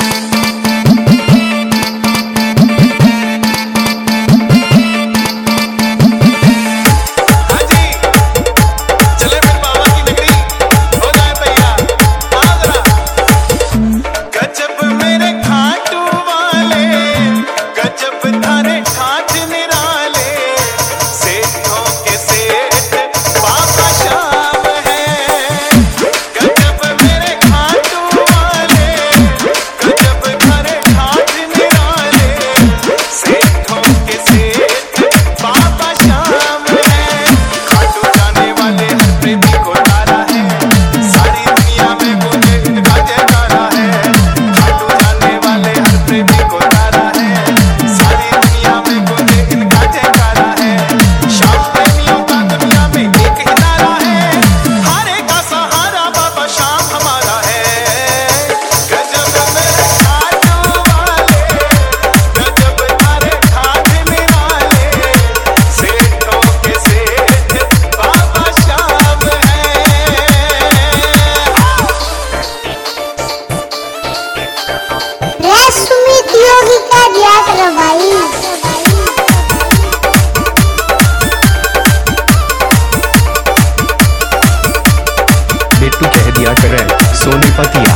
बिट्टू कह दिया करें सोनीपतिया।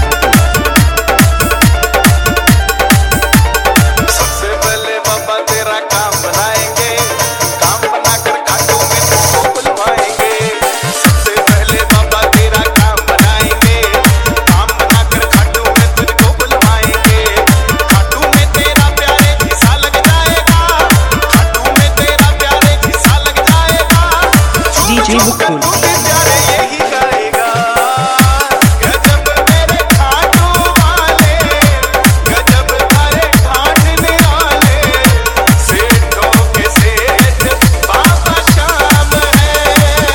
सबसे पहले बाबा तेरा काम बनाएंगे, काम बनाकर खाटू में तुझको बुलवाएंगे। सबसे पहले बाबा तेरा काम बनाएंगे, काम बनाकर खाटू में तुझको बुलवाएंगे। खाटू में तेरा प्यारे झीसा लग जाएगा, खाटू में तेरा प्यारे झीसा लग जाएगा। डीजे मुकुल प्यारे यही गाएगा, गजब मेरे खाटू वाले, गजब तारे ठाठ निराले। सेठों के सेठ बाबा श्याम है।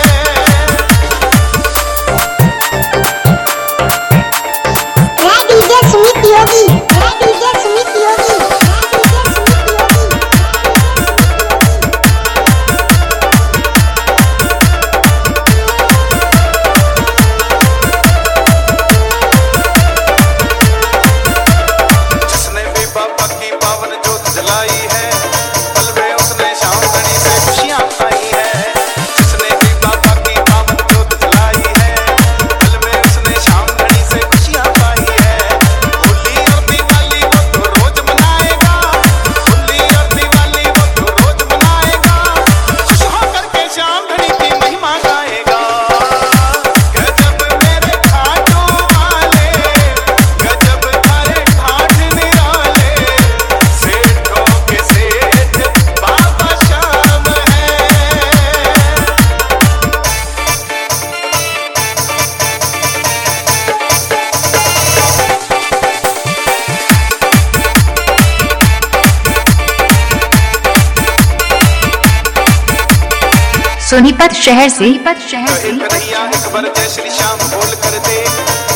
मैं डीजे सुमित योगी, मैं डीजे सुमित योगी, जिसने भी बाबा की पावन ज्योत जलाई है, पल में उसने श्याम गणी से खुशियां पाई है। जिसने भी बाबा की पावन ज्योत जलाई है, पल में उसने श्याम गणी से खुशियां पाई है। होली और दिवाली वो तो रोज मनाएगा, होली और दिवाली वो तो रोज मनाएगा। खुश होकर के श्याम गणी की महिमा गाएगा। गजब मेरे खाटू वाले, गजब तारे ठाठ निराले। सेठों के सेठ बाबा श्याम है। सोनीपत शहर से कहे कन्हैया एक बार जय श्री श्याम बोल कर दे।